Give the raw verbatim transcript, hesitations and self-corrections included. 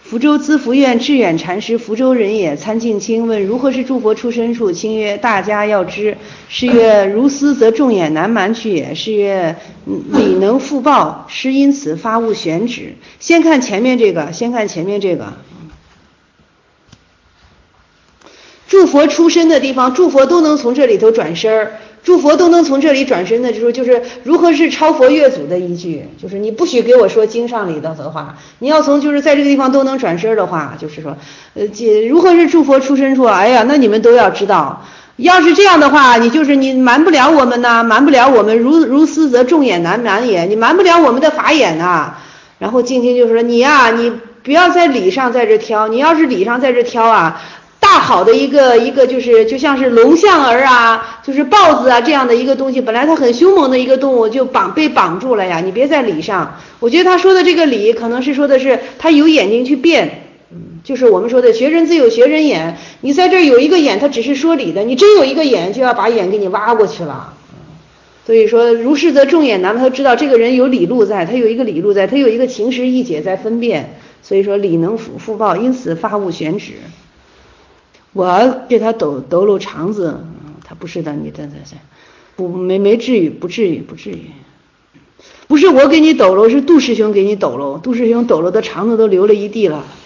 福州资福院智远禅师，福州人也，参净清问如何是诸佛出身处？清曰：大家要知。是曰：如斯则众也难瞒去也。是曰：理能复报，是因此发物选止。先看前面这个，先看前面这个。诸佛出身的地方，诸佛都能从这里头转身儿，诸佛都能从这里转身的，就是就是如何是超佛越祖的依据，就是你不许给我说经上里头的话，你要从就是在这个地方都能转身的话，就是说，呃，如何是诸佛出身处？哎呀，那你们都要知道，要是这样的话，你就是你瞒不了我们呐，瞒不了我们，如如斯则众也难瞒也，你瞒不了我们的法眼呐。然后静静就说你呀、啊，你不要在理上在这挑，你要是理上在这挑啊。大好的一个一个就是就像是龙象儿啊，就是豹子啊这样的一个东西，本来它很凶猛的一个动物就绑被绑住了呀，你别在理上。我觉得他说的这个理可能是说的是他有眼睛去辨，嗯，就是我们说的学人自有学人眼，你在这儿有一个眼，他只是说理的，你真有一个眼就要把眼给你挖过去了。所以说如是则众眼难，他知道这个人有理路在，他有一个理路在，他有一个情实意解在分辨，所以说理能复复报，因此发物选止。我给他抖抖搂肠子，他不是的，你这这这不没没至于，不至于不至于，不是我给你抖搂，是杜师兄给你抖搂，杜师兄抖搂的肠子都流了一地了。